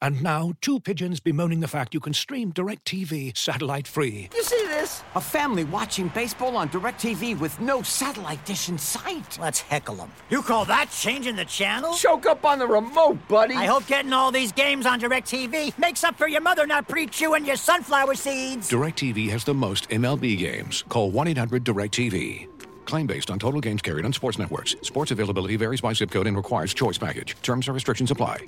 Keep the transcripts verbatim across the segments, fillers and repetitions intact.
And now, two pigeons bemoaning the fact you can stream DirecTV satellite-free. You see this? A family watching baseball on DirecTV with no satellite dish in sight. Let's heckle them. You call that changing the channel? Choke up on the remote, buddy. I hope getting all these games on DirecTV makes up for your mother not pre-chewing your sunflower seeds. DirecTV has the most M L B games. Call one eight hundred direct T V. Claim based on total games carried on sports networks. Sports availability varies by zip code and requires choice package. Terms and restrictions apply.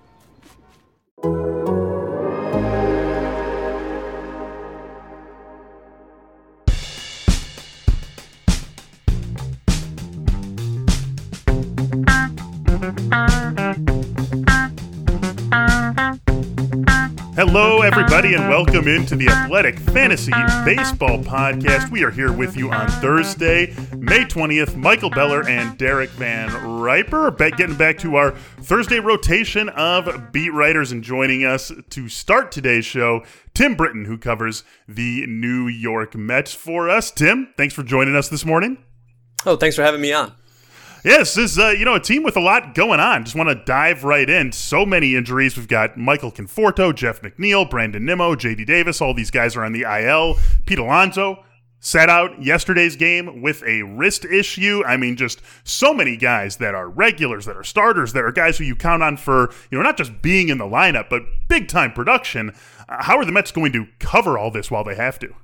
Hello, everybody, and welcome into the Athletic Fantasy Baseball Podcast. We are here with you on Thursday, May twentieth. Michael Beller and Derek Van Riper getting back to our Thursday rotation of beat writers, and joining us to start today's show, Tim Britton, who covers the New York Mets for us. Tim, thanks for joining us this morning. Oh, thanks for having me on. Yes, this is, uh, you know, a team with a lot going on. Just want to dive right in. So many injuries. We've got Michael Conforto, Jeff McNeil, Brandon Nimmo, J D Davis. All these guys are on the I L. Pete Alonso sat out yesterday's game with a wrist issue. I mean, just so many guys that are regulars, that are starters, that are guys who you count on for, you know, not just being in the lineup, but big-time production. Uh, how are the Mets going to cover all this while they have to?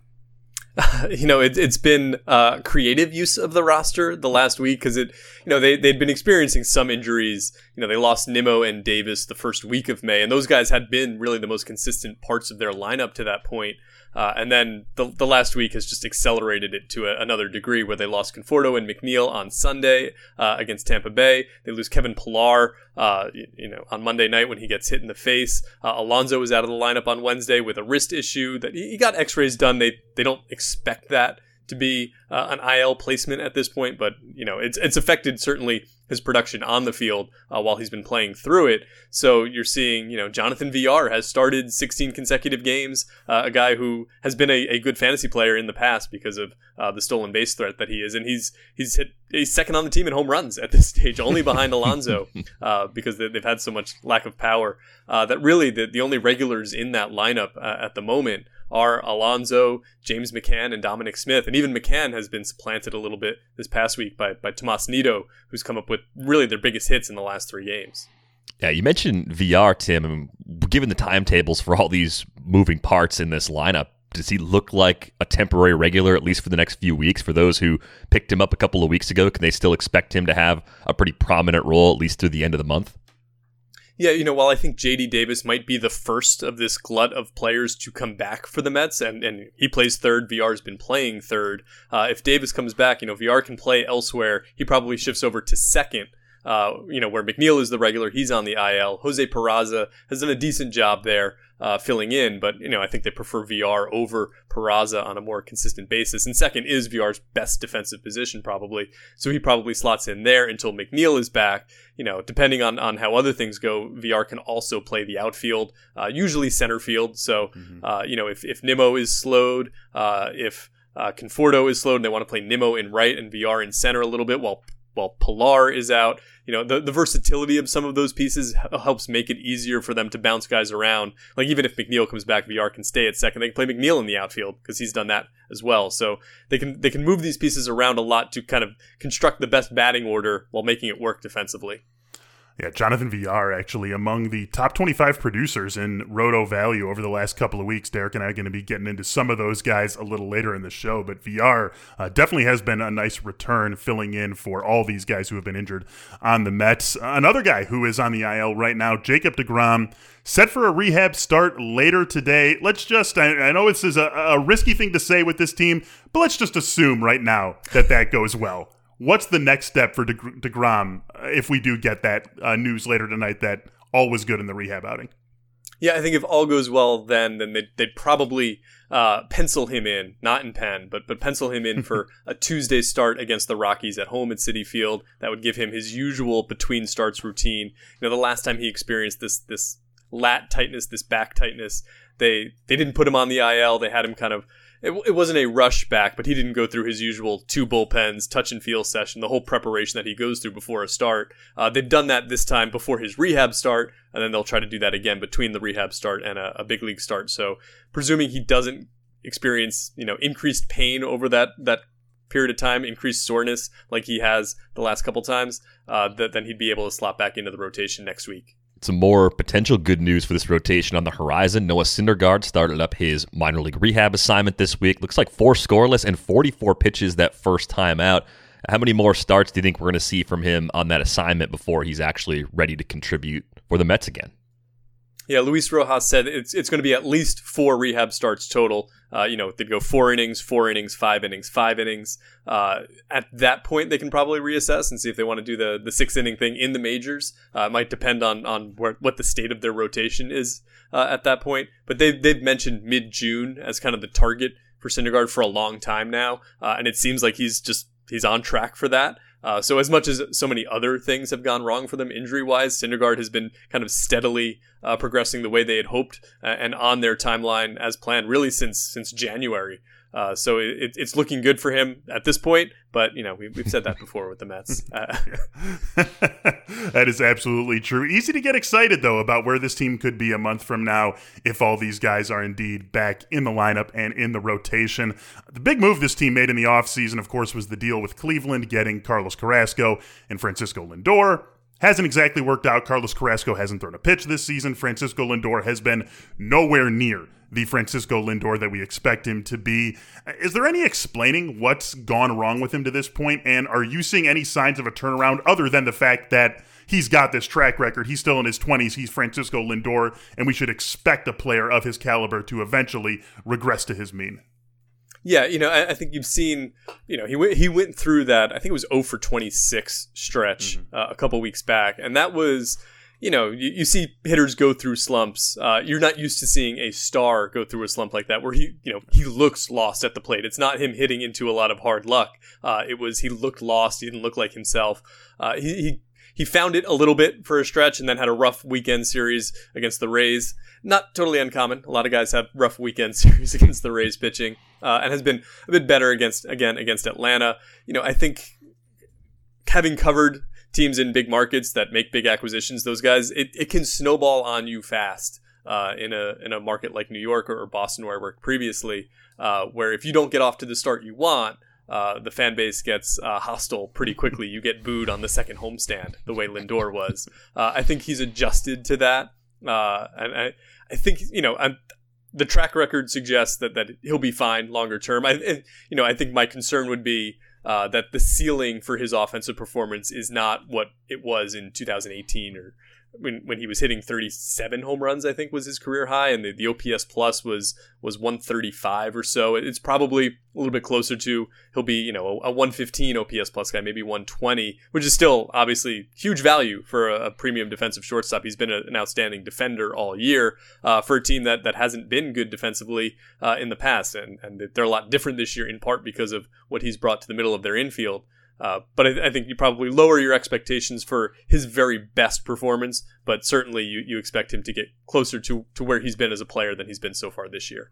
You know, it, it's been uh, creative use of the roster the last week because it, you know, they they'd been experiencing some injuries. You know, they lost Nimmo and Davis the first week of May, and those guys had been really the most consistent parts of their lineup to that point. Uh, and then the the last week has just accelerated it to a, another degree, where they lost Conforto and McNeil on Sunday uh, against Tampa Bay. They lose Kevin Pillar, uh, you, you know, on Monday night when he gets hit in the face. Uh, Alonso was out of the lineup on Wednesday with a wrist issue that he, he got X-rays done. They they don't expect that to be uh, an I L placement at this point, but you know, it's it's affected certainly his production on the field uh, while he's been playing through it. So you're seeing, you know, Jonathan V R has started sixteen consecutive games, uh, a guy who has been a, a good fantasy player in the past because of uh, the stolen base threat that he is, and he's he's hit he's second on the team in home runs at this stage, only behind Alonso uh, because they, they've had so much lack of power uh, that really the, the only regulars in that lineup uh, at the moment are Alonso, James McCann, and Dominic Smith. And even McCann has been supplanted a little bit this past week by, by Tomas Nido, who's come up with really their biggest hits in the last three games. Yeah, you mentioned V R, Tim. I mean, given the timetables for all these moving parts in this lineup, does he look like a temporary regular, at least for the next few weeks? For those who picked him up a couple of weeks ago, can they still expect him to have a pretty prominent role, at least through the end of the month? Yeah, you know, while I think J D Davis might be the first of this glut of players to come back for the Mets, and, and he plays third, V R's been playing third. Uh, if Davis comes back, you know, V R can play elsewhere. He probably shifts over to second, uh, you know, where McNeil is the regular. He's on the I L. Jose Peraza has done a decent job there uh, filling in, but, you know, I think they prefer V R over Peraza on a more consistent basis. And second is V R's best defensive position, probably. So he probably slots in there until McNeil is back. You know, depending on, on how other things go, V R can also play the outfield, uh, usually center field. So, mm-hmm. uh, you know, if, if Nimmo is slowed, uh, if uh, Conforto is slowed and they want to play Nimmo in right and V R in center a little bit while while Pillar is out, you know, the, the versatility of some of those pieces helps make it easier for them to bounce guys around. Like, even if McNeil comes back, V R can stay at second. They can play McNeil in the outfield because he's done that as well. So they can they can move these pieces around a lot to kind of construct the best batting order while making it work defensively. Yeah, Jonathan V R actually among the top twenty-five producers in Roto value over the last couple of weeks. Derek and I are going to be getting into some of those guys a little later in the show, but V R uh, definitely has been a nice return filling in for all these guys who have been injured on the Mets. Another guy who is on the I L right now, Jacob deGrom, set for a rehab start later today. Let's just, I, I know this is a, a risky thing to say with this team, but let's just assume right now that that goes well. What's the next step for deGrom if we do get that uh, news later tonight that all was good in the rehab outing? Yeah, I think if all goes well, then then they'd, they'd probably uh, pencil him in, not in pen, but but pencil him in for a Tuesday start against the Rockies at home at Citi Field. That would give him his usual between starts routine. You know, the last time he experienced this this lat tightness, this back tightness, they they didn't put him on the I L. They had him kind of, it, it wasn't a rush back, but he didn't go through his usual two bullpens, touch and feel session, the whole preparation that he goes through before a start. Uh, they've done that this time before his rehab start, and then they'll try to do that again between the rehab start and a, a big league start. So presuming he doesn't experience, you know, increased pain over that, that period of time, increased soreness like he has the last couple times, uh, that then he'd be able to slot back into the rotation next week. Some more potential good news for this rotation on the horizon. Noah Syndergaard started up his minor league rehab assignment this week. Looks like four scoreless and forty-four pitches that first time out. How many more starts do you think we're going to see from him on that assignment before he's actually ready to contribute for the Mets again? Yeah, Luis Rojas said it's it's going to be at least four rehab starts total. Uh, you know, they'd go four innings, four innings, five innings, five innings. Uh, at that point, they can probably reassess and see if they want to do the the six inning thing in the majors. Uh, it might depend on on where, what the state of their rotation is uh, at that point. But they've they've mentioned mid June as kind of the target for Syndergaard for a long time now, uh, and it seems like he's just he's on track for that. Uh, so as much as so many other things have gone wrong for them injury-wise, Syndergaard has been kind of steadily uh, progressing the way they had hoped uh, and on their timeline as planned, really since since January. Uh, so it, it's looking good for him at this point, but you know we, we've said that before with the Mets. Uh, that is absolutely true. Easy to get excited though about where this team could be a month from now if all these guys are indeed back in the lineup and in the rotation. The big move this team made in the offseason, of course, was the deal with Cleveland getting Carlos Carrasco and Francisco Lindor. Hasn't exactly worked out. Carlos Carrasco hasn't thrown a pitch this season. Francisco Lindor has been nowhere near the Francisco Lindor that we expect him to be. Is there any explaining what's gone wrong with him to this point? And are you seeing any signs of a turnaround other than the fact that he's got this track record? He's still in his twenties. He's Francisco Lindor, and we should expect a player of his caliber to eventually regress to his mean. Yeah, you know, I, I think you've seen, you know, he went, he went through that, I think it was oh for twenty-six stretch mm-hmm. uh, a couple weeks back. And that was, you know, you, you see hitters go through slumps. Uh, you're not used to seeing a star go through a slump like that where he, you know, he looks lost at the plate. It's not him hitting into a lot of hard luck. Uh, it was he looked lost. He didn't look like himself. Uh, he, he He found it a little bit for a stretch and then had a rough weekend series against the Rays. Not totally uncommon. A lot of guys have rough weekend series against the Rays pitching, uh, and has been a bit better against, again, against Atlanta. You know, I think having covered teams in big markets that make big acquisitions, those guys, it, it can snowball on you fast uh, in a in a market like New York or Boston where I worked previously, uh, where if you don't get off to the start you want, Uh, the fan base gets uh, hostile pretty quickly. You get booed on the second homestand, the way Lindor was. Uh, I think he's adjusted to that, uh, and I, I think you know I'm, the track record suggests that, that he'll be fine longer term. I, you know, I think my concern would be uh, that the ceiling for his offensive performance is not what it was in two thousand eighteen or when when he was hitting thirty-seven home runs, I think was his career high, and the, the O P S plus was was one thirty-five or so. It's probably a little bit closer to he'll be, you know, a, a one fifteen O P S plus guy, maybe one twenty, which is still obviously huge value for a, a premium defensive shortstop. He's been a, an outstanding defender all year uh, for a team that, that hasn't been good defensively uh, in the past, and, and they're a lot different this year in part because of what he's brought to the middle of their infield. Uh, but I, I think you probably lower your expectations for his very best performance, but certainly you, you expect him to get closer to, to where he's been as a player than he's been so far this year.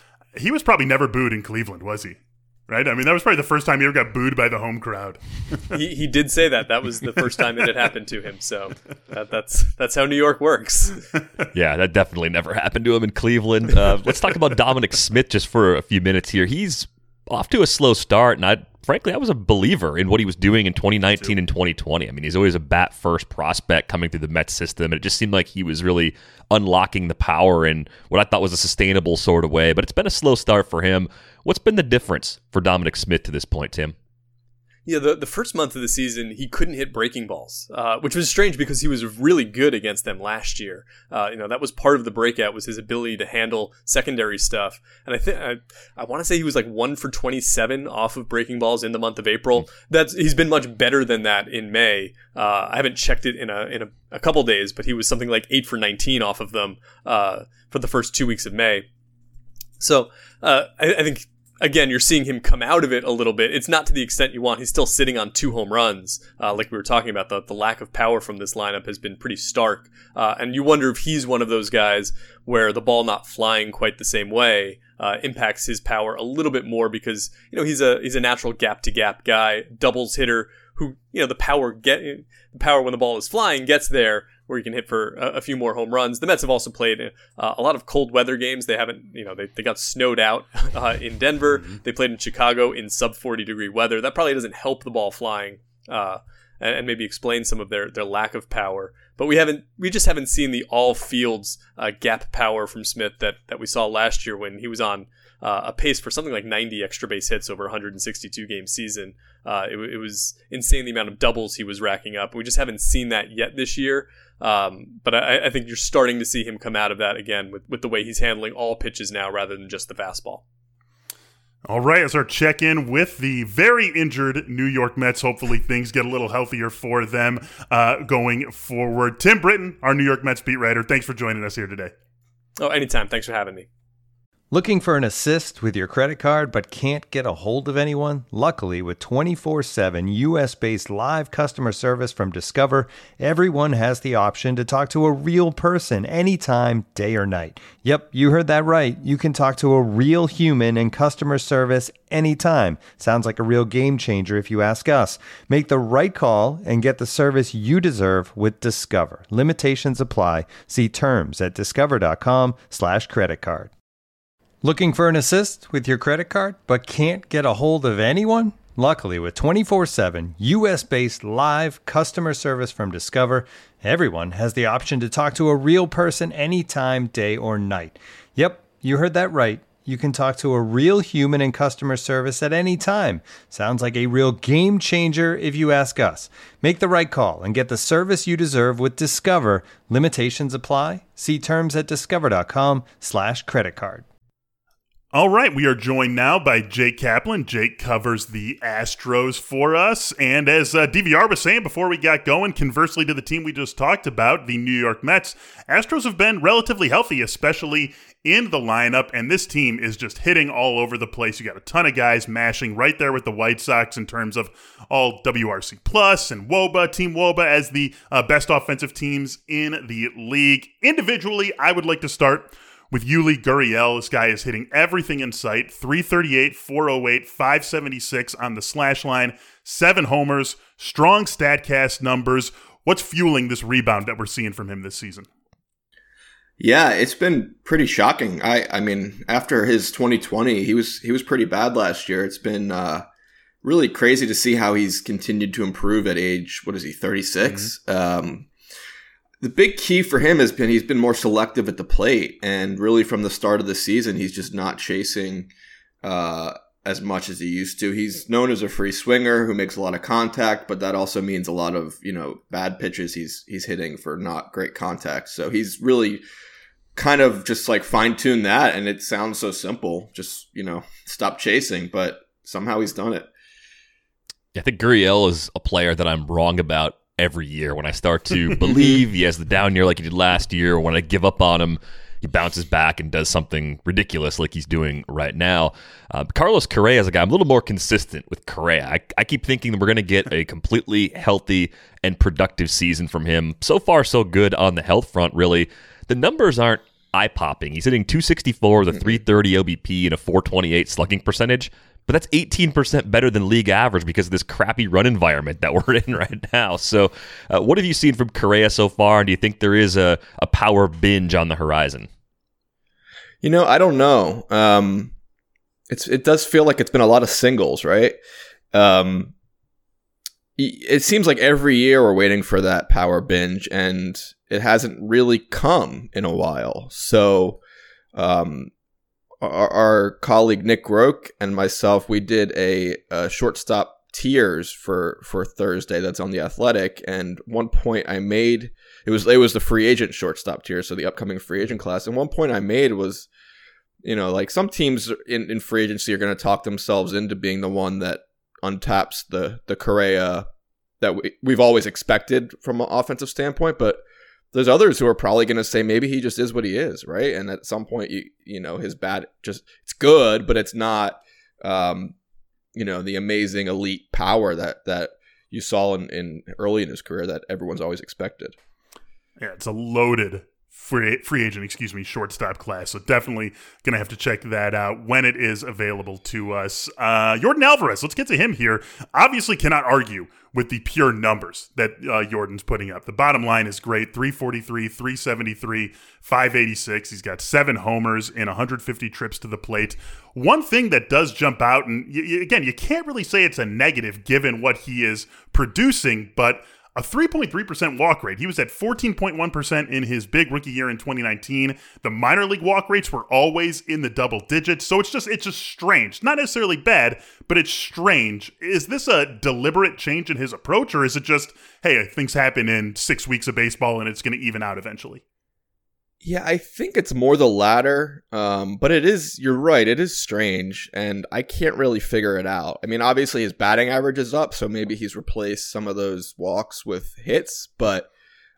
He was probably never booed in Cleveland, was he? Right? I mean, that was probably the first time he ever got booed by the home crowd. he he did say that. That was the first time it had happened to him. So that, that's that's how New York works. Yeah, that definitely never happened to him in Cleveland. Uh, let's talk about Dominic Smith just for a few minutes here. He's off to a slow start, and I frankly, I was a believer in what he was doing in twenty nineteen and twenty twenty. I mean, he's always a bat-first prospect coming through the Mets system, and it just seemed like he was really unlocking the power in what I thought was a sustainable sort of way. But it's been a slow start for him. What's been the difference for Dominic Smith to this point, Tim? Yeah, the, the first month of the season, he couldn't hit breaking balls, uh, which was strange because he was really good against them last year. Uh, you know, that was part of the breakout, was his ability to handle secondary stuff. And I think I, I want to say he was like one for twenty-seven off of breaking balls in the month of April. That's he's been much better than that in May. Uh, I haven't checked it in a in a, a couple days, but he was something like eight for nineteen off of them uh, for the first two weeks of May. So uh, I, I think again, you're seeing him come out of it a little bit. It's not to the extent you want. He's still sitting on two home runs. Uh, like we were talking about, the, the lack of power from this lineup has been pretty stark. Uh, and you wonder if he's one of those guys where the ball not flying quite the same way uh, impacts his power a little bit more, because, you know, he's a he's a natural gap-to-gap guy, doubles hitter who, you know, the power get the power when the ball is flying gets there, where you can hit for a, a few more home runs. The Mets have also played uh, a lot of cold weather games. They haven't, you know, they, they got snowed out uh, in Denver. Mm-hmm. They played in Chicago in sub forty degree weather. That probably doesn't help the ball flying uh, and, and maybe explain some of their, their lack of power. But we haven't, we just haven't seen the all fields uh, gap power from Smith that, that we saw last year when he was on uh, a pace for something like ninety extra base hits over a one hundred sixty-two game season. Uh, it, it was insane the amount of doubles he was racking up. We just haven't seen that yet this year. Um, but I, I think you're starting to see him come out of that again with, with the way he's handling all pitches now rather than just the fastball. All right, as our check-in with the very injured New York Mets. Hopefully things get a little healthier for them uh, going forward. Tim Britton, our New York Mets beat writer, thanks for joining us here today. Oh, anytime. Thanks for having me. Looking for an assist with your credit card but can't get a hold of anyone? Luckily, with twenty-four seven U S-based live customer service from Discover, everyone has the option to talk to a real person anytime, day or night. Yep, you heard that right. You can talk to a real human in customer service anytime. Sounds like a real game changer if you ask us. Make the right call and get the service you deserve with Discover. Limitations apply. See terms at discover.com slash credit card. Looking for an assist with your credit card but can't get a hold of anyone? Luckily, with twenty-four seven U S-based live customer service from Discover, everyone has the option to talk to a real person anytime, day or night. Yep, you heard that right. You can talk to a real human in customer service at any time. Sounds like a real game changer if you ask us. Make the right call and get the service you deserve with Discover. Limitations apply. See terms at discover.com slash credit card. All right, we are joined now by Jake Kaplan. Jake covers the Astros for us. And as uh, D V R was saying before we got going, conversely to the team we just talked about, the New York Mets, Astros have been relatively healthy, especially in the lineup. And this team is just hitting all over the place. You got a ton of guys mashing right there with the White Sox in terms of all W R C Plus and WOBA, Team WOBA as the uh, best offensive teams in the league. Individually, I would like to start with Yuli Gurriel. This guy is hitting everything in sight. three thirty-eight, four oh eight, five seventy-six on the slash line. Seven homers. Strong StatCast numbers. What's fueling this rebound that we're seeing from him this season? Yeah, it's been pretty shocking. I, I mean, after his twenty twenty, he was he was pretty bad last year. It's been uh, really crazy to see how he's continued to improve at age, what is he, thirty-six? Mm-hmm. Um The big key for him has been he's been more selective at the plate, and really from the start of the season, he's just not chasing uh, as much as he used to. He's known as a free swinger who makes a lot of contact, but that also means a lot of, you know, bad pitches he's he's hitting for not great contact. So he's really kind of just like fine-tuned that, and it sounds so simple. Just, you know, stop chasing, but somehow he's done it. I think Gurriel is a player that I'm wrong about every year. When I start to believe he has the down year like he did last year, or when I give up on him, he bounces back and does something ridiculous like he's doing right now. Uh, Carlos Correa is a guy I'm a little more consistent with Correa. I, I keep thinking that we're going to get a completely healthy and productive season from him. So far, so good on the health front, really. The numbers aren't eye-popping. He's hitting two sixty-four with a three thirty O B P and a four twenty-eight slugging percentage. But that's eighteen percent better than league average because of this crappy run environment that we're in right now. So uh, what have you seen from Correa so far? And do you think there is a, a power binge on the horizon? You know, I don't know. Um, it's It does feel like it's been a lot of singles, right? Um, it seems like every year we're waiting for that power binge, and it hasn't really come in a while. So um Our, our colleague Nick Groke and myself, we did a, a shortstop tiers for, for Thursday that's on The Athletic, and one point I made, it was it was the free agent shortstop tier, so the upcoming free agent class, and one point I made was, you know, like some teams in, in free agency are going to talk themselves into being the one that untaps the, the Correa that we, we've always expected from an offensive standpoint, but there's others who are probably going to say maybe he just is what he is, right? And at some point, you you know, his bat just, it's good, but it's not um, you know, the amazing elite power that that you saw in, in early in his career that everyone's always expected. Yeah, it's a loaded free free agent, excuse me, shortstop class. So definitely going to have to check that out when it is available to us. Uh, Yordan Alvarez, let's get to him here. Obviously cannot argue with the pure numbers that uh, Yordan's putting up. The bottom line is great. three forty-three, three seventy-three, five eighty-six. He's got seven homers in one hundred fifty trips to the plate. One thing that does jump out, and y- y- again, you can't really say it's a negative given what he is producing, but a three point three percent walk rate. He was at fourteen point one percent in his big rookie year in twenty nineteen. The minor league walk rates were always in the double digits. So it's just it's just strange. Not necessarily bad, but it's strange. Is this a deliberate change in his approach, or is it just, hey, things happen in six weeks of baseball and it's going to even out eventually? Yeah, I think it's more the latter, um, but it is, you're right, it is strange, and I can't really figure it out. I mean, obviously his batting average is up, so maybe he's replaced some of those walks with hits, but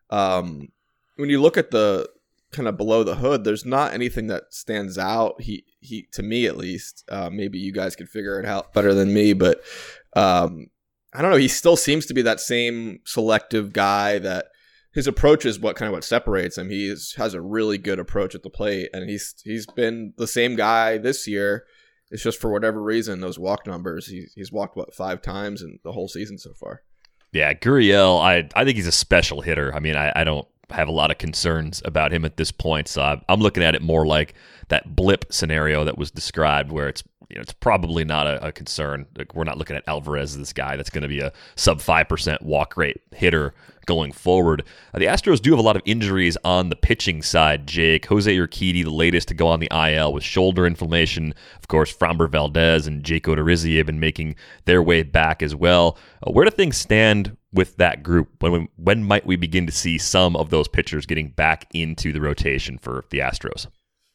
um, when you look at the kind of below the hood, there's not anything that stands out, he, he to me at least. Uh, maybe you guys can figure it out better than me, but um, I don't know, he still seems to be that same selective guy that his approach is what kind of what separates him. He is, has a really good approach at the plate, and he's he's been the same guy this year. It's just for whatever reason, those walk numbers, he, he's walked, what, five times in the whole season so far. Yeah, Gurriel, I I think he's a special hitter. I mean, I, I don't have a lot of concerns about him at this point, so I'm, I'm looking at it more like that blip scenario that was described where it's, you know, it's probably not a, a concern. Like, we're not looking at Alvarez as this guy that's going to be a sub five percent walk rate hitter going forward. Uh, the Astros do have a lot of injuries on the pitching side, Jake. Jose Urquidy, the latest to go on the I L with shoulder inflammation. Of course, Framber Valdez and Jake Odorizzi have been making their way back as well. Uh, where do things stand with that group? When, when might we begin to see some of those pitchers getting back into the rotation for the Astros?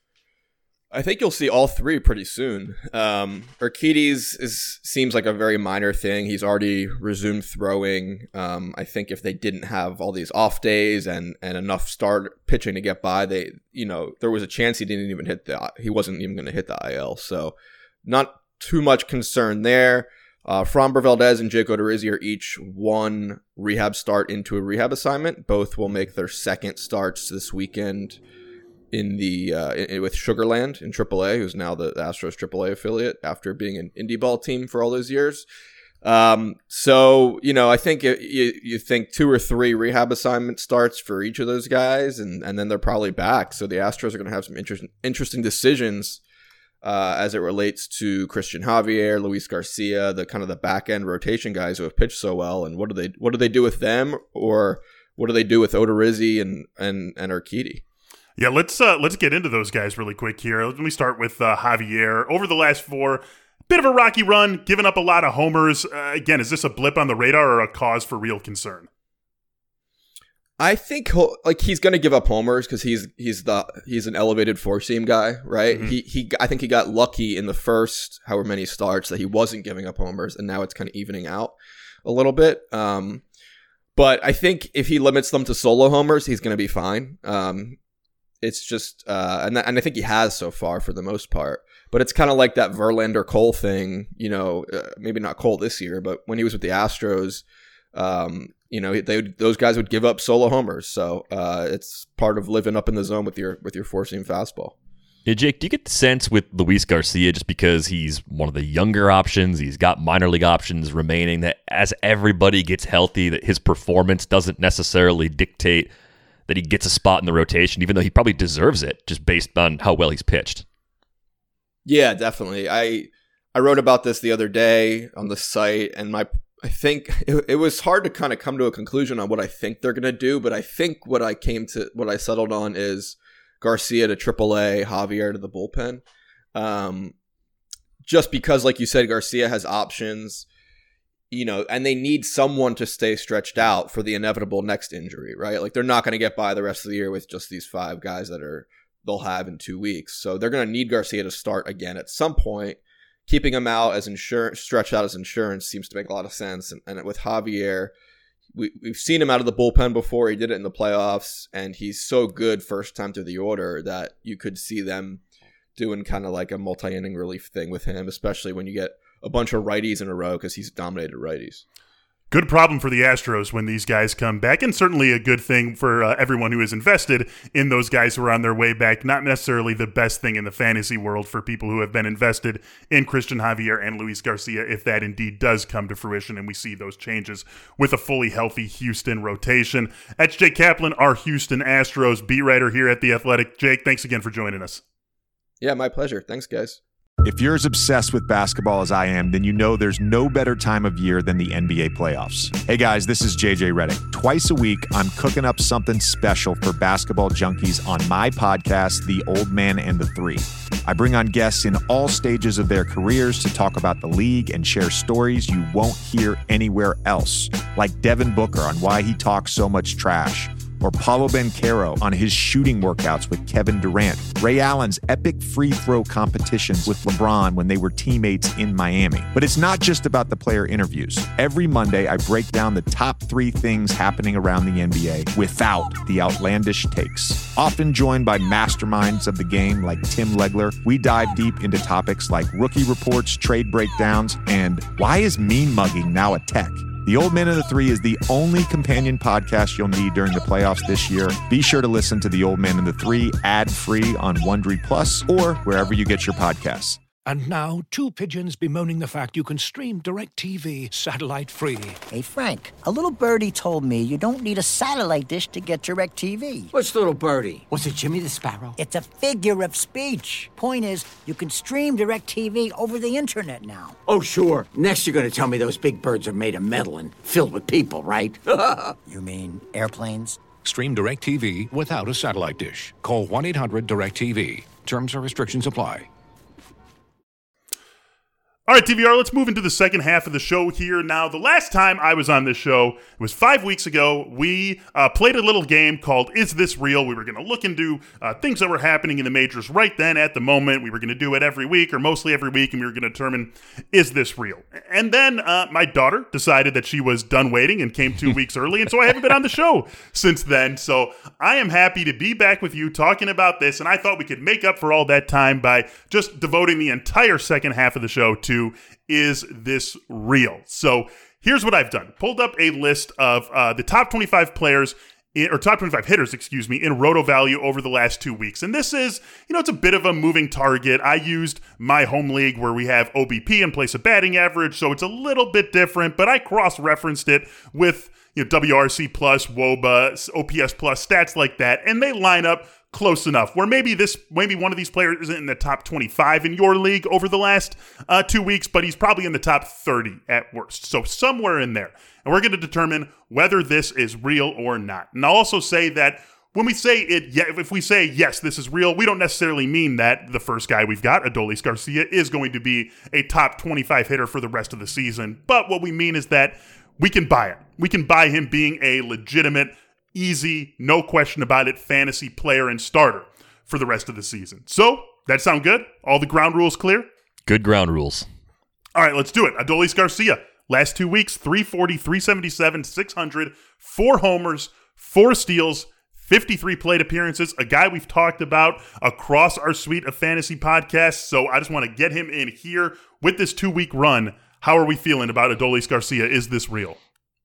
I think you'll see all three pretty soon. Um, Urquidy's is seems like a very minor thing. He's already resumed throwing. Um, I think if they didn't have all these off days and, and enough start pitching to get by, they you know there was a chance he didn't even hit the he wasn't even going to hit the I L. So not too much concern there. Uh, Framber Valdez and Jake Odorizzi are each one rehab start into a rehab assignment. Both will make their second starts this weekend in the uh, in, with Sugarland in triple A, who's now the Astros triple A affiliate after being an indie ball team for all those years. Um, so, you know, I think it, you you think two or three rehab assignment starts for each of those guys, and, and then they're probably back. So the Astros are going to have some interesting interesting decisions uh, as it relates to Christian Javier, Luis Garcia, the kind of the back end rotation guys who have pitched so well. And what do they what do they do with them, or what do they do with Odorizzi and and and Urquidy? Yeah, let's uh, let's get into those guys really quick here. Let me start with uh, Javier. Over the last four, bit of a rocky run, giving up a lot of homers. Uh, again, is this a blip on the radar or a cause for real concern? I think he'll, like he's going to give up homers because he's he's the he's an elevated four seam guy, right? Mm-hmm. He he I think he got lucky in the first however many starts that he wasn't giving up homers, and now it's kind of evening out a little bit. Um, but I think if he limits them to solo homers, he's going to be fine. Um, It's just, uh, and, and I think he has so far for the most part, but it's kind of like that Verlander Cole thing, you know, uh, maybe not Cole this year, but when he was with the Astros, um, you know, they would, those guys would give up solo homers. So uh, it's part of living up in the zone with your with your four seam fastball. Yeah, Jake, do you get the sense with Luis Garcia, just because he's one of the younger options, he's got minor league options remaining, that as everybody gets healthy, that his performance doesn't necessarily dictate that he gets a spot in the rotation, even though he probably deserves it, just based on how well he's pitched? Yeah, definitely. I I wrote about this the other day on the site, and my I think it, it was hard to kind of come to a conclusion on what I think they're going to do, but I think what I came to, what I settled on is Garcia to triple A, Javier to the bullpen. Um, just because, like you said, Garcia has options, you know, and they need someone to stay stretched out for the inevitable next injury, right? Like, they're not going to get by the rest of the year with just these five guys that are they'll have in two weeks. So they're going to need Garcia to start again at some point. Keeping him out as insurance, stretched out as insurance, seems to make a lot of sense. And, and with Javier, we, we've seen him out of the bullpen before. He did it in the playoffs, and he's so good first time through the order that you could see them doing kind of like a multi-inning relief thing with him, especially when you get a bunch of righties in a row because he's dominated righties. Good problem for the Astros when these guys come back, and certainly a good thing for uh, everyone who is invested in those guys who are on their way back. Not necessarily the best thing in the fantasy world for people who have been invested in Christian Javier and Luis Garcia, if that indeed does come to fruition and we see those changes with a fully healthy Houston rotation. That's Jake Kaplan, our Houston Astros beat writer here at The Athletic. Jake, thanks again for joining us. Yeah, my pleasure. Thanks, guys. If you're as obsessed with basketball as I am, then you know there's no better time of year than the N B A playoffs. Hey guys, this is J J Redick. Twice a week, I'm cooking up something special for basketball junkies on my podcast, The Old Man and the Three. I bring on guests in all stages of their careers to talk about the league and share stories you won't hear anywhere else, like Devin Booker on why he talks so much trash, or Paulo Banchero on his shooting workouts with Kevin Durant, Ray Allen's epic free throw competitions with LeBron when they were teammates in Miami. But it's not just about the player interviews. Every Monday, I break down the top three things happening around the N B A without the outlandish takes. Often joined by masterminds of the game like Tim Legler, we dive deep into topics like rookie reports, trade breakdowns, and why is mean mugging now a tech? The Old Man and the Three is the only companion podcast you'll need during the playoffs this year. Be sure to listen to The Old Man and the Three ad-free on Wondery Plus or wherever you get your podcasts. And now, two pigeons bemoaning the fact you can stream DirecTV satellite-free. Hey, Frank, a little birdie told me you don't need a satellite dish to get DirecTV. What's little birdie? Was it Jimmy the Sparrow? It's a figure of speech. Point is, you can stream DirecTV over the internet now. Oh, sure. Next you're going to tell me those big birds are made of metal and filled with people, right? You mean airplanes? Stream DirecTV without a satellite dish. Call one eight hundred direct T V. Terms and restrictions apply. All right, T V R, let's move into the second half of the show here now. The last time I was on this show, it was five weeks ago. We uh, played a little game called Is This Real? We were going to look into uh, things that were happening in the majors right then at the moment. We were going to do it every week or mostly every week, and we were going to determine, is this real? And then uh, my daughter decided that she was done waiting and came two weeks early, and so I haven't been on the show since then. So I am happy to be back with you talking about this, and I thought we could make up for all that time by just devoting the entire second half of the show to Is This Real? So here's what I've done. Pulled up a list of uh, the top twenty-five players, in, or top twenty-five hitters, excuse me, in Roto Value over the last two weeks. And this is, you know, it's a bit of a moving target. I used my home league where we have O B P in place of batting average, so it's a little bit different, but I cross-referenced it with, you know, W R C plus, WOBA, O P S plus, stats like that, and they line up close enough where maybe this maybe one of these players isn't in the top twenty-five in your league over the last uh, two weeks, but he's probably in the top thirty at worst. So somewhere in there. And we're going to determine whether this is real or not. And I'll also say that when we say it, yeah, if we say, yes, this is real, we don't necessarily mean that the first guy we've got, Adolis Garcia, is going to be a top twenty-five hitter for the rest of the season. But what we mean is that we can buy it. We can buy him being a legitimate, easy, no question about it, fantasy player and starter for the rest of the season. So, that sound good? All the ground rules clear? Good ground rules. All right, let's do it. Adolis Garcia, last two weeks, three forty, three seventy-seven, six hundred, four homers, four steals, fifty-three plate appearances, a guy we've talked about across our suite of fantasy podcasts. So, I just want to get him in here with this two-week run. How are we feeling about Adolis Garcia? Is this real?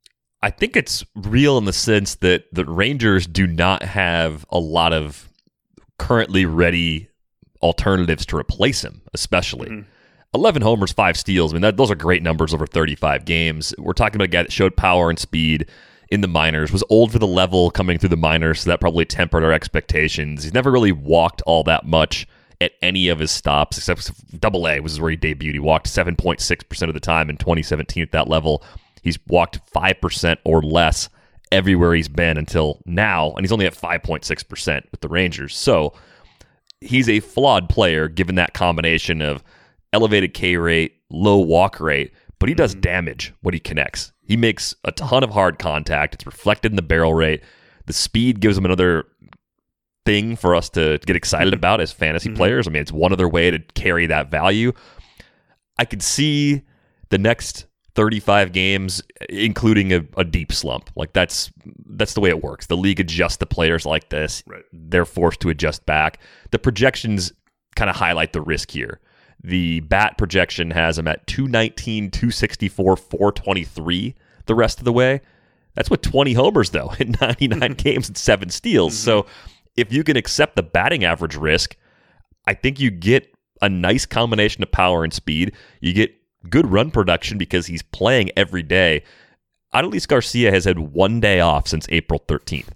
I think it's real in the sense that the Rangers do not have a lot of currently ready alternatives to replace him, especially. Mm-hmm. eleven homers, five steals. I mean, that, those are great numbers over thirty-five games. We're talking about a guy that showed power and speed in the minors, was old for the level coming through the minors, so that probably tempered our expectations. He's never really walked all that much at any of his stops, except Double A, which is where he debuted. He walked seven point six percent of the time in twenty seventeen at that level. He's walked five percent or less everywhere he's been until now, and he's only at five point six percent with the Rangers. So he's a flawed player given that combination of elevated K rate, low walk rate, but he does damage when he connects. He makes a ton of hard contact. It's reflected in the barrel rate. The speed gives him another thing for us to get excited about as fantasy mm-hmm. players. I mean, it's one other way to carry that value. I could see the next thirty-five games, including a, a deep slump. Like that's that's the way it works. The league adjusts the players like this. Right. They're forced to adjust back. The projections kind of highlight the risk here. The bat projection has him at two nineteen, two sixty-four, four twenty-three the rest of the way. That's with twenty homers, though, in ninety-nine games and seven steals. Mm-hmm. So if you can accept the batting average risk, I think you get a nice combination of power and speed. You get good run production because he's playing every day. Adolis Garcia has had one day off since April thirteenth.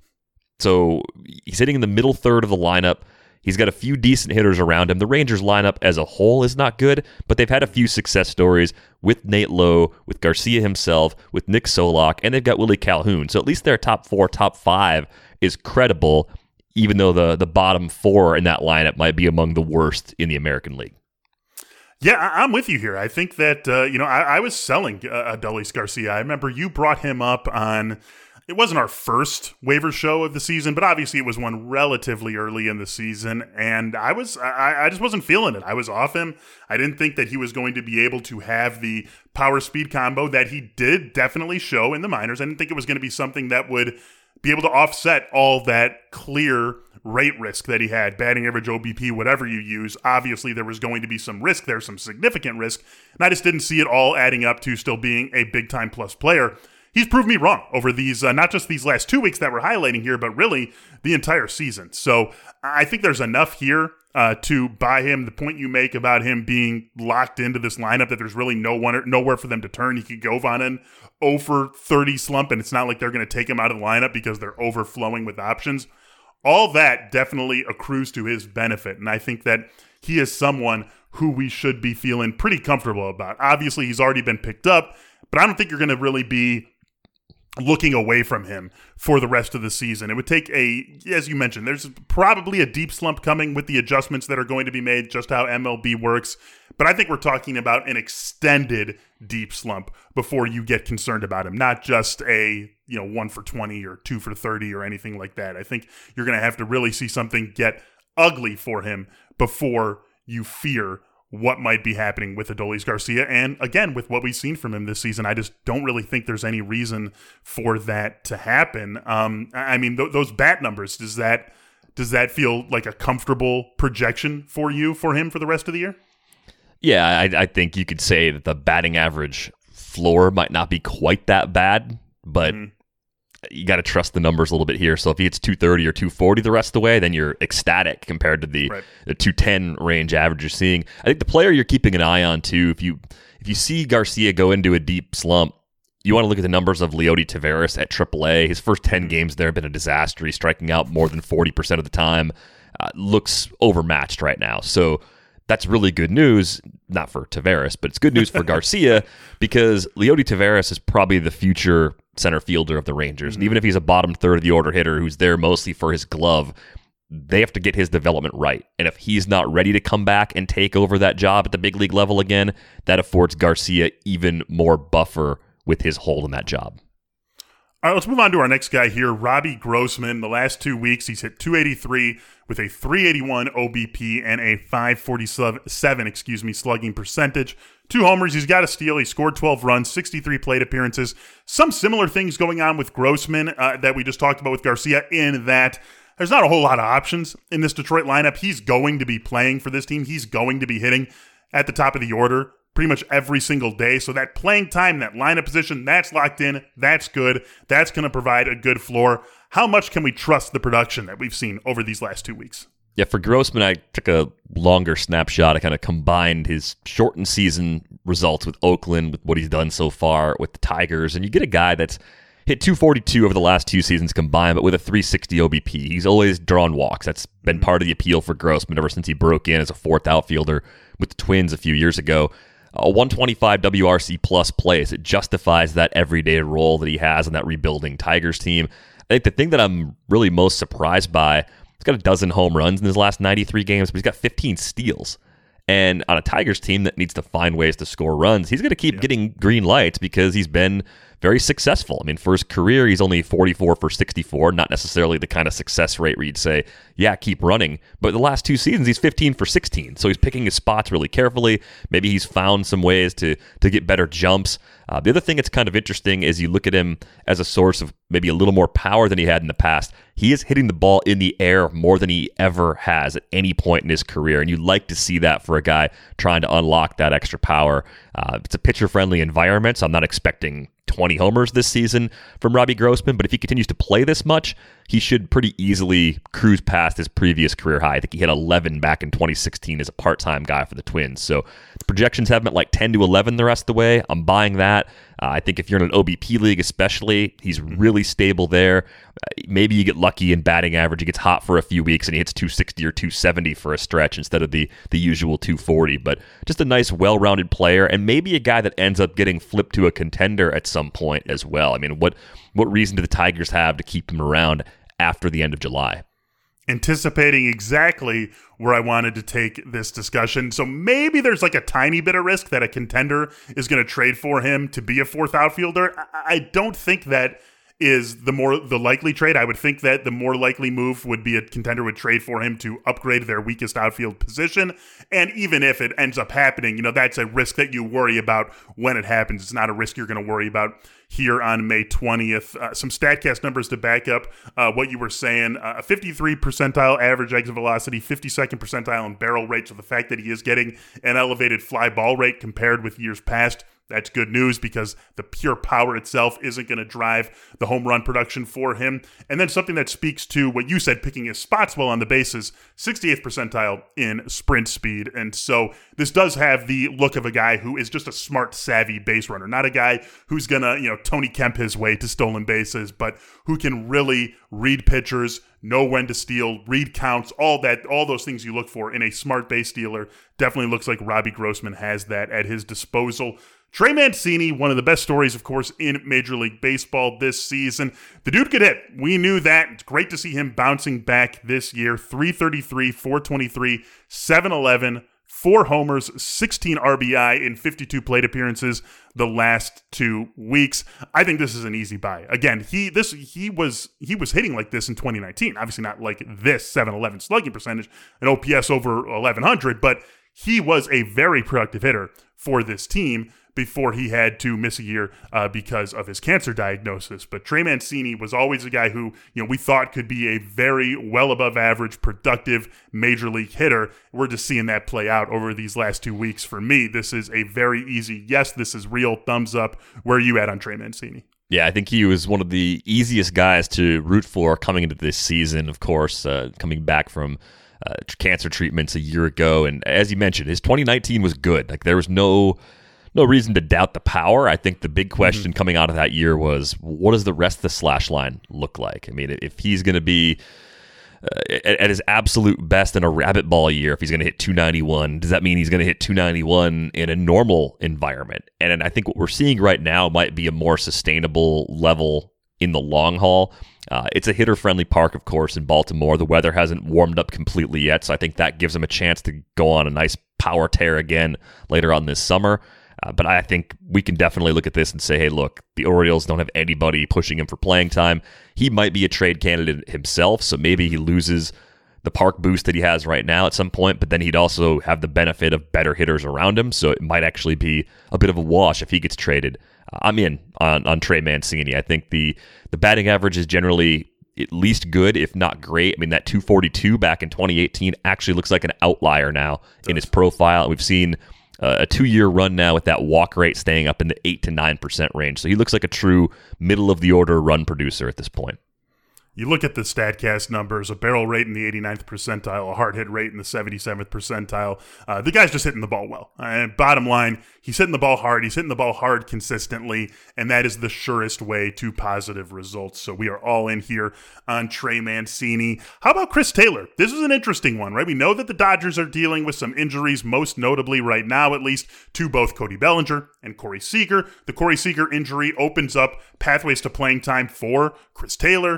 So he's hitting in the middle third of the lineup. He's got a few decent hitters around him. The Rangers lineup as a whole is not good, but they've had a few success stories with Nate Lowe, with Garcia himself, with Nick Solak, and they've got Willie Calhoun. So at least their top four, top five is credible, even though the, the bottom four in that lineup might be among the worst in the American League. Yeah, I- I'm with you here. I think that, uh, you know, I, I was selling uh, Adolis Garcia. I remember you brought him up on... It wasn't our first waiver show of the season, but obviously it was one relatively early in the season, and I was I, I just wasn't feeling it. I was off him. I didn't think that he was going to be able to have the power speed combo that he did definitely show in the minors. I didn't think it was going to be something that would be able to offset all that clear rate risk that he had, batting average, O B P, whatever you use. Obviously there was going to be some risk there, some significant risk, and I just didn't see it all adding up to still being a big-time plus player. He's proved me wrong over these, uh, not just these last two weeks that we're highlighting here, but really the entire season. So I think there's enough here uh, to buy him. The point you make about him being locked into this lineup, that there's really no one, nowhere for them to turn. He could go on an oh for thirty slump, and it's not like they're going to take him out of the lineup because they're overflowing with options. All that definitely accrues to his benefit, and I think that he is someone who we should be feeling pretty comfortable about. Obviously, he's already been picked up, but I don't think you're going to really be looking away from him for the rest of the season. It would take a, as you mentioned, there's probably a deep slump coming with the adjustments that are going to be made, just how M L B works. But I think we're talking about an extended deep slump before you get concerned about him, not just a, you know, one for twenty or two for thirty or anything like that. I think you're going to have to really see something get ugly for him before you fear what might be happening with Adolis Garcia. And again, with what we've seen from him this season, I just don't really think there's any reason for that to happen. Um, I mean, th- those bat numbers, does that does that feel like a comfortable projection for you for him for the rest of the year? Yeah, I, I think you could say that the batting average floor might not be quite that bad, but mm-hmm. you got to trust the numbers a little bit here. So if he hits two thirty or two forty the rest of the way, then you're ecstatic compared to the, right. the two ten range average you're seeing. I think the player you're keeping an eye on too, if you if you see Garcia go into a deep slump, you want to look at the numbers of Leody Taveras at triple A. His first ten games there have been a disaster. He's striking out more than forty percent of the time. Uh, looks overmatched right now. So that's really good news, not for Taveras, but it's good news for Garcia because Leody Taveras is probably the future center fielder of the Rangers. Mm-hmm. And even if he's a bottom third of the order hitter who's there mostly for his glove, they have to get his development right. And if he's not ready to come back and take over that job at the big league level again, that affords Garcia even more buffer with his hold in that job. All right, let's move on to our next guy here, Robbie Grossman. The last two weeks, he's hit two eighty-three with a three eighty-one O B P and a five forty-seven, excuse me, slugging percentage. Two homers, he's got a steal, he scored twelve runs, sixty-three plate appearances. Some similar things going on with Grossman uh, that we just talked about with Garcia, in that there's not a whole lot of options in this Detroit lineup. He's going to be playing for this team. He's going to be hitting at the top of the order pretty much every single day. So that playing time, that lineup position, that's locked in. That's good. That's going to provide a good floor. How much can we trust the production that we've seen over these last two weeks? Yeah, for Grossman, I took a longer snapshot. I kind of combined his shortened season results with Oakland, with what he's done so far with the Tigers, and you get a guy that's hit two forty-two over the last two seasons combined, but with a three sixty O B P. He's always drawn walks. That's been part of the appeal for Grossman ever since he broke in as a fourth outfielder with the Twins a few years ago. A one twenty-five W R C plus plays. It justifies that everyday role that he has on that rebuilding Tigers team. I think the thing that I'm really most surprised by, he's got a dozen home runs in his last ninety-three games, but he's got fifteen steals. And on a Tigers team that needs to find ways to score runs, he's going to keep yeah. getting green lights because he's been very successful. I mean, for his career, he's only forty-four for sixty-four, not necessarily the kind of success rate where you'd say, yeah, keep running. But the last two seasons, he's fifteen for sixteen. So he's picking his spots really carefully. Maybe he's found some ways to, to get better jumps. Uh, the other thing that's kind of interesting is you look at him as a source of maybe a little more power than he had in the past. He is hitting the ball in the air more than he ever has at any point in his career, and you like to see that for a guy trying to unlock that extra power. Uh, it's a pitcher-friendly environment, so I'm not expecting twenty homers this season from Robbie Grossman, but if he continues to play this much, he should pretty easily cruise past his previous career high. I think he hit eleven back in twenty sixteen as a part-time guy for the Twins. So the projections have him at like ten to eleven the rest of the way. I'm buying that. Uh, I think if you're in an O B P league especially, he's really stable there. Uh, maybe you get lucky in batting average. He gets hot for a few weeks and he hits two sixty or two seventy for a stretch instead of the, the usual two forty. But just a nice, well-rounded player, and maybe a guy that ends up getting flipped to a contender at some point as well. I mean, what what reason do the Tigers have to keep him around after the end of July? Anticipating exactly where I wanted to take this discussion. So maybe there's like a tiny bit of risk that a contender is going to trade for him to be a fourth outfielder. I don't think that is the more the likely trade. I would think that the more likely move would be a contender would trade for him to upgrade their weakest outfield position. And even if it ends up happening, you know, that's a risk that you worry about when it happens. It's not a risk you're going to worry about here on May twentieth. Uh, some StatCast numbers to back up uh, what you were saying. Uh, a fifty-three percentile average exit velocity, fifty-second percentile in barrel rate. So the fact that he is getting an elevated fly ball rate compared with years past, that's good news because the pure power itself isn't going to drive the home run production for him. And then something that speaks to what you said, picking his spots well on the bases, sixty-eighth percentile in sprint speed. And so this does have the look of a guy who is just a smart, savvy base runner, not a guy who's going to, you know, Tony Kemp his way to stolen bases, but who can really read pitchers, know when to steal, read counts, all that, all those things you look for in a smart base stealer. Definitely looks like Robbie Grossman has that at his disposal. Trey Mancini, one of the best stories, of course, in Major League Baseball this season. The dude could hit. We knew that. It's great to see him bouncing back this year. three thirty-three, four twenty-three, seven eleven, four homers, sixteen R B I in fifty-two plate appearances the last two weeks. I think this is an easy buy. Again, he this he was he was hitting like this in twenty nineteen. Obviously not like this seven eleven slugging percentage, an O P S over eleven hundred, but he was a very productive hitter for this team before he had to miss a year uh, because of his cancer diagnosis. But Trey Mancini was always a guy who, you know, we thought could be a very well above average, productive major league hitter. We're just seeing that play out over these last two weeks. For me, this is a very easy, yes, this is real, thumbs up. Where are you at on Trey Mancini? Yeah, I think he was one of the easiest guys to root for coming into this season, of course, uh, coming back from uh, cancer treatments a year ago. And as you mentioned, his twenty nineteen was good. Like there was no... No reason to doubt the power. I think the big question mm-hmm. coming out of that year was, what does the rest of the slash line look like? I mean, if he's going to be uh, at, at his absolute best in a rabbit ball year, if he's going to hit two ninety-one, does that mean he's going to hit two ninety-one in a normal environment? And I think what we're seeing right now might be a more sustainable level in the long haul. Uh, it's a hitter-friendly park, of course, in Baltimore. The weather hasn't warmed up completely yet, so I think that gives him a chance to go on a nice power tear again later on this summer. Uh, but I think we can definitely look at this and say, hey, look, the Orioles don't have anybody pushing him for playing time. He might be a trade candidate himself, so maybe he loses the park boost that he has right now at some point, but then he'd also have the benefit of better hitters around him, so it might actually be a bit of a wash if he gets traded. Uh, I'm in on, on Trey Mancini. I think the, the batting average is generally at least good, if not great. I mean, that two forty-two back in twenty eighteen actually looks like an outlier now in his profile. We've seen Uh, a two-year run now with that walk rate staying up in the eight to nine percent range. So he looks like a true middle-of-the-order run producer at this point. You look at the StatCast numbers, a barrel rate in the eighty-ninth percentile, a hard hit rate in the seventy-seventh percentile. Uh, the guy's just hitting the ball well. And bottom line, he's hitting the ball hard. He's hitting the ball hard consistently, and that is the surest way to positive results. So we are all in here on Trey Mancini. How about Chris Taylor? This is an interesting one, right? We know that the Dodgers are dealing with some injuries, most notably right now, at least, to both Cody Bellinger and Corey Seager. The Corey Seager injury opens up pathways to playing time for Chris Taylor, for Matt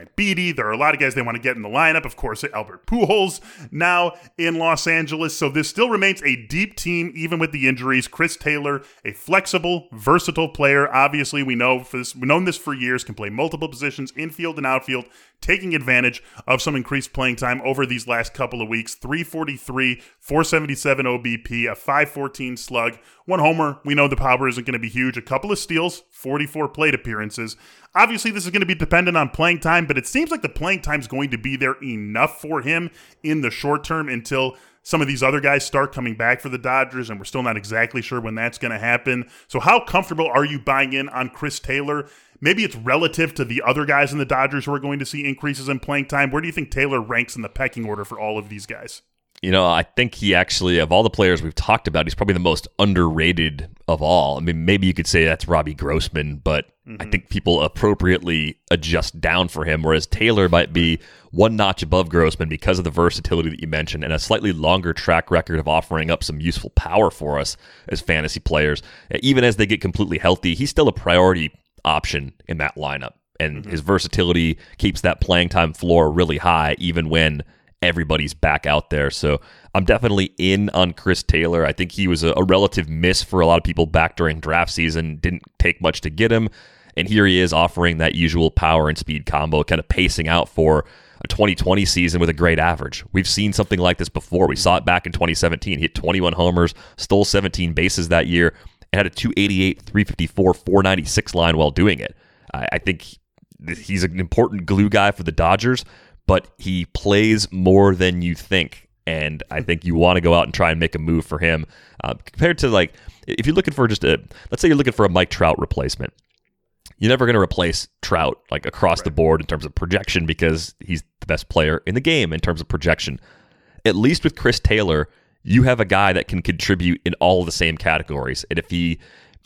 Brant Beatty. There are a lot of guys they want to get in the lineup. Of course, Albert Pujols now in Los Angeles. So this still remains a deep team, even with the injuries. Chris Taylor, a flexible, versatile player. Obviously, we know for this, we've known this for years, can play multiple positions, infield and outfield, taking advantage of some increased playing time over these last couple of weeks. three forty-three, four seventy-seven O B P, a five fourteen slug, one homer. We know the power isn't going to be huge. A couple of steals, forty-four plate appearances. Obviously, this is going to be dependent on playing time, but it seems like the playing time is going to be there enough for him in the short term until some of these other guys start coming back for the Dodgers, and we're still not exactly sure when that's going to happen. So how comfortable are you buying in on Chris Taylor? Maybe it's relative to the other guys in the Dodgers who are going to see increases in playing time. Where do you think Taylor ranks in the pecking order for all of these guys? You know, I think he actually, of all the players we've talked about, he's probably the most underrated of all. I mean, maybe you could say that's Robbie Grossman, but mm-hmm. I think people appropriately adjust down for him, whereas Taylor might be one notch above Grossman because of the versatility that you mentioned and a slightly longer track record of offering up some useful power for us as fantasy players. Even as they get completely healthy, he's still a priority option in that lineup, and mm-hmm. his versatility keeps that playing time floor really high, even when everybody's back out there. So I'm definitely in on Chris Taylor. I think he was a, a relative miss for a lot of people back during draft season. Didn't take much to get him. And here he is offering that usual power and speed combo, kind of pacing out for a twenty twenty season with a great average. We've seen something like this before. We saw it back in twenty seventeen. He hit twenty-one homers, stole seventeen bases that year, and had a two eighty-eight, three fifty-four, four ninety-six line while doing it. I, I think he's an important glue guy for the Dodgers, but he plays more than you think, and I think you want to go out and try and make a move for him. Uh, compared to, like, if you're looking for just a, let's say you're looking for a Mike Trout replacement, you're never going to replace Trout, like, across right. the board in terms of projection because he's the best player in the game in terms of projection. At least with Chris Taylor, you have a guy that can contribute in all of the same categories, and if he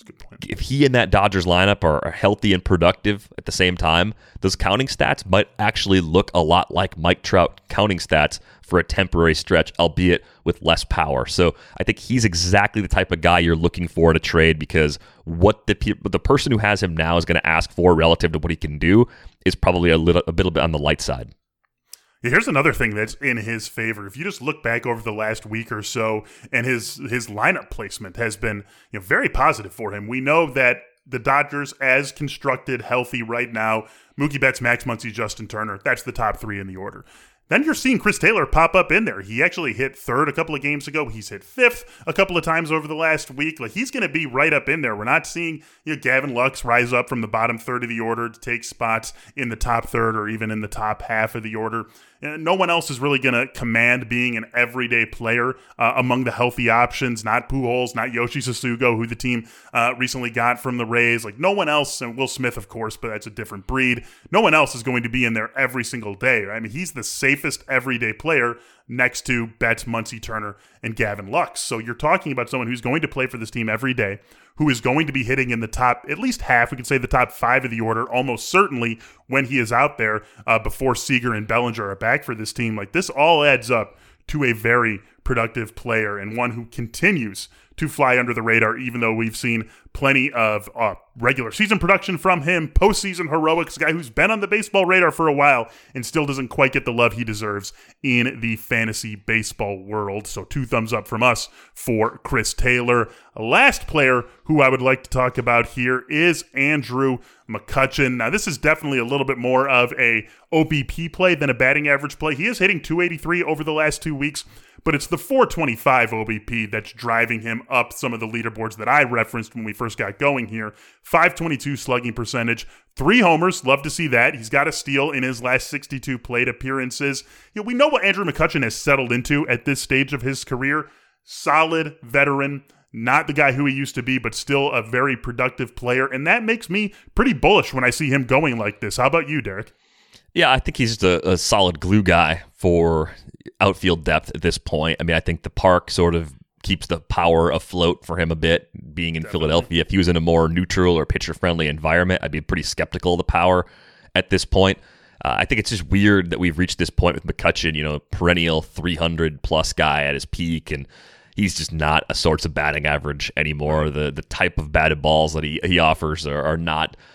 if he and that Dodgers lineup are, are healthy and productive at the same time, those counting stats might actually look a lot like Mike Trout counting stats for a temporary stretch, albeit with less power. So I think he's exactly the type of guy you're looking for in a trade, because what the pe- the person who has him now is going to ask for relative to what he can do is probably a little a little bit on the light side. Here's another thing that's in his favor. If you just look back over the last week or so, and his his lineup placement has been, you know, very positive for him. We know that the Dodgers, as constructed, healthy right now, Mookie Betts, Max Muncy, Justin Turner, that's the top three in the order. Then you're seeing Chris Taylor pop up in there. He actually hit third a couple of games ago. He's hit fifth a couple of times over the last week. Like, he's going to be right up in there. We're not seeing, you know, Gavin Lux rise up from the bottom third of the order to take spots in the top third or even in the top half of the order. No one else is really going to command being an everyday player uh, among the healthy options. Not Pujols, not Yoshi Tsutsugo, who the team uh, recently got from the Rays. Like, no one else, and Will Smith, of course, but that's a different breed. No one else is going to be in there every single day. Right? I mean, he's the safest everyday player next to Betts, Muncy, Turner, and Gavin Lux. So you're talking about someone who's going to play for this team every day, who is going to be hitting in the top, at least half, we could say the top five of the order, almost certainly when he is out there uh, before Seager and Bellinger are back for this team. Like, this all adds up to a very productive player and one who continues to fly under the radar, even though we've seen plenty of uh, regular season production from him, postseason heroics, a guy who's been on the baseball radar for a while and still doesn't quite get the love he deserves in the fantasy baseball world. So two thumbs up from us for Chris Taylor. Last player who I would like to talk about here is Andrew McCutchen. Now, this is definitely a little bit more of a O B P play than a batting average play. He is hitting two eighty-three over the last two weeks, but it's the four twenty-five O B P that's driving him up some of the leaderboards that I referenced when we first got going here. five twenty-two slugging percentage, three homers, love to see that. He's got a steal in his last sixty-two plate appearances. You know, we know what Andrew McCutchen has settled into at this stage of his career. Solid veteran, not the guy who he used to be, but still a very productive player, and that makes me pretty bullish when I see him going like this. How about you, Derek? Yeah, I think he's just a, a solid glue guy for outfield depth at this point. I mean, I think the park sort of keeps the power afloat for him a bit, being in Definitely. Philadelphia. If he was in a more neutral or pitcher-friendly environment, I'd be pretty skeptical of the power at this point. Uh, I think it's just weird that we've reached this point with McCutchen, you know, perennial three hundred plus guy at his peak, and he's just not a source of batting average anymore. The the type of batted balls that he, he offers are, are not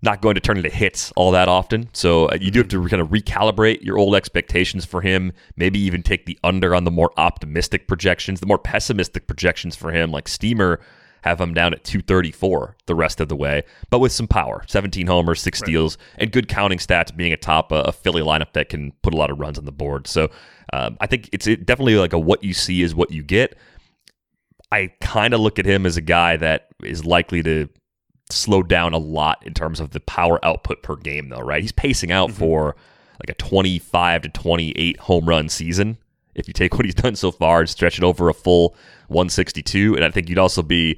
not going to turn into hits all that often. So uh, you do have to kind of recalibrate your old expectations for him, maybe even take the under on the more optimistic projections. The more pessimistic projections for him, like Steamer, have him down at two thirty-four the rest of the way, but with some power, seventeen homers, six right. steals, and good counting stats, being atop a, a Philly lineup that can put a lot of runs on the board. So um, I think it's it definitely like a what you see is what you get. I kind of look at him as a guy that is likely to slow down a lot in terms of the power output per game, though, right? He's pacing out mm-hmm. for like a twenty-five to twenty-eight home run season. If you take what he's done so far and stretch it over a full one sixty-two, and I think you'd also be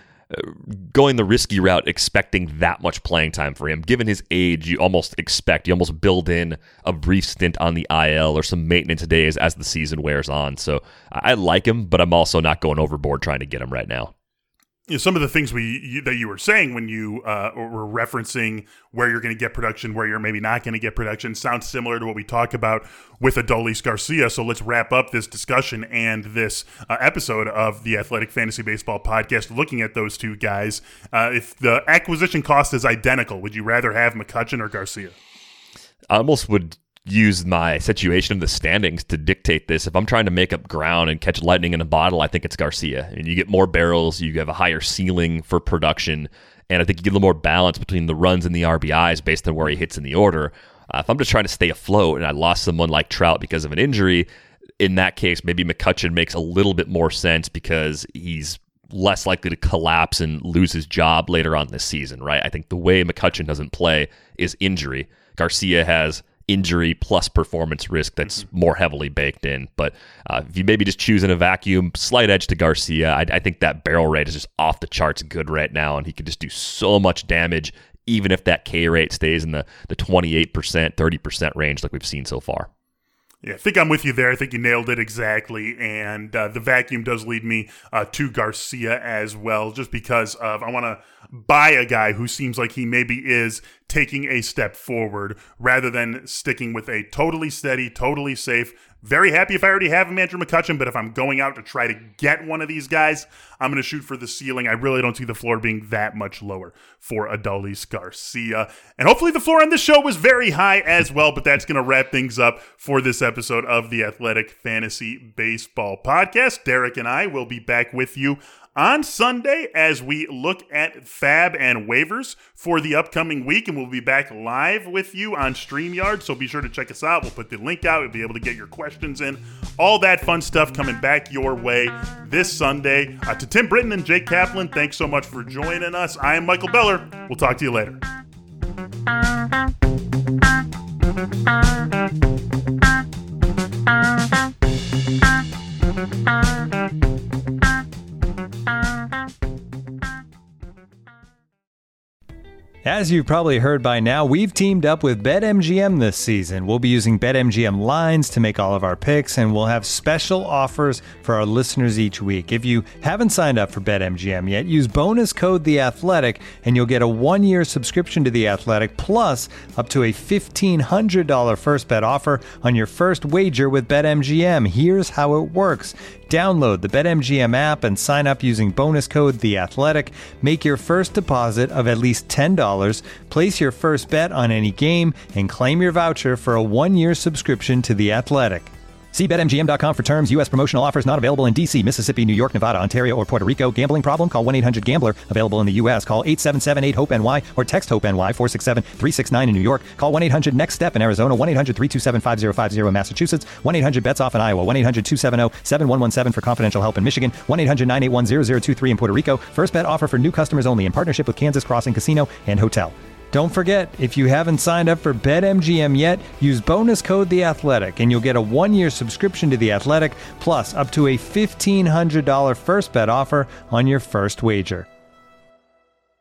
going the risky route expecting that much playing time for him. Given his age, you almost expect, you almost build in a brief stint on the I L or some maintenance days as the season wears on. So I like him, but I'm also not going overboard trying to get him right now. You know, some of the things we you, that you were saying when you uh, were referencing where you're going to get production, where you're maybe not going to get production, sounds similar to what we talk about with Adolis Garcia. So let's wrap up this discussion and this uh, episode of the Athletic Fantasy Baseball Podcast looking at those two guys. Uh, if the acquisition cost is identical, would you rather have McCutchen or Garcia? I almost would use my situation of the standings to dictate this. If I'm trying to make up ground and catch lightning in a bottle, I think it's Garcia. I mean, you get more barrels, you have a higher ceiling for production, and I think you get a little more balance between the runs and the R B Is based on where he hits in the order. Uh, if I'm just trying to stay afloat and I lost someone like Trout because of an injury, in that case, maybe McCutchen makes a little bit more sense because he's less likely to collapse and lose his job later on this season, right? I think the way McCutchen doesn't play is injury. Garcia has injury plus performance risk that's mm-hmm. more heavily baked in. But uh, if you maybe just choose in a vacuum, slight edge to Garcia, I, I think that barrel rate is just off the charts good right now, and he could just do so much damage, even if that K rate stays in the, the twenty-eight percent, thirty percent range like we've seen so far. Yeah, I think I'm with you there. I think you nailed it exactly. And uh, the vacuum does lead me uh, to Garcia as well, just because of I want to buy a guy who seems like he maybe is taking a step forward rather than sticking with a totally steady, totally safe. Very happy if I already have him, Andrew McCutchen, but if I'm going out to try to get one of these guys, I'm going to shoot for the ceiling. I really don't see the floor being that much lower for Adolis Garcia. And hopefully the floor on this show was very high as well, but that's going to wrap things up for this episode of the Athletic Fantasy Baseball Podcast. Derek and I will be back with you on Sunday as we look at fab and waivers for the upcoming week, and we'll be back live with you on StreamYard, so be sure to check us out. We'll put the link out. You'll be able to get your questions in. All that fun stuff coming back your way this Sunday. Uh, to Tim Britton and Jake Kaplan, thanks so much for joining us. I am Michael Beller. We'll talk to you later. As you've probably heard by now, we've teamed up with BetMGM this season. We'll be using BetMGM lines to make all of our picks, and we'll have special offers for our listeners each week. If you haven't signed up for BetMGM yet, use bonus code The Athletic, and you'll get a one-year subscription to The Athletic, plus up to a fifteen hundred dollars first bet offer on your first wager with BetMGM. Here's how it works. Download the BetMGM app and sign up using bonus code The Athletic. Make your first deposit of at least ten dollars. Place your first bet on any game and claim your voucher for a one-year subscription to The Athletic. See Bet M G M dot com for terms. U S promotional offers not available in D C, Mississippi, New York, Nevada, Ontario, or Puerto Rico. Gambling problem? Call one eight hundred gambler. Available in the U S. Call eight seven seven eight hope N Y or text HOPE-N Y four six seven three six nine in New York. Call one eight hundred next step in Arizona. one eight hundred three two seven five zero five zero in Massachusetts. one eight hundred bets off in Iowa. one eight hundred two seven zero seven one one seven for confidential help in Michigan. one eight hundred nine eight one zero zero two three in Puerto Rico. First bet offer for new customers only in partnership with Kansas Crossing Casino and Hotel. Don't forget, if you haven't signed up for BetMGM yet, use bonus code The Athletic, and you'll get a one-year subscription to The Athletic, plus up to a fifteen hundred dollars first bet offer on your first wager.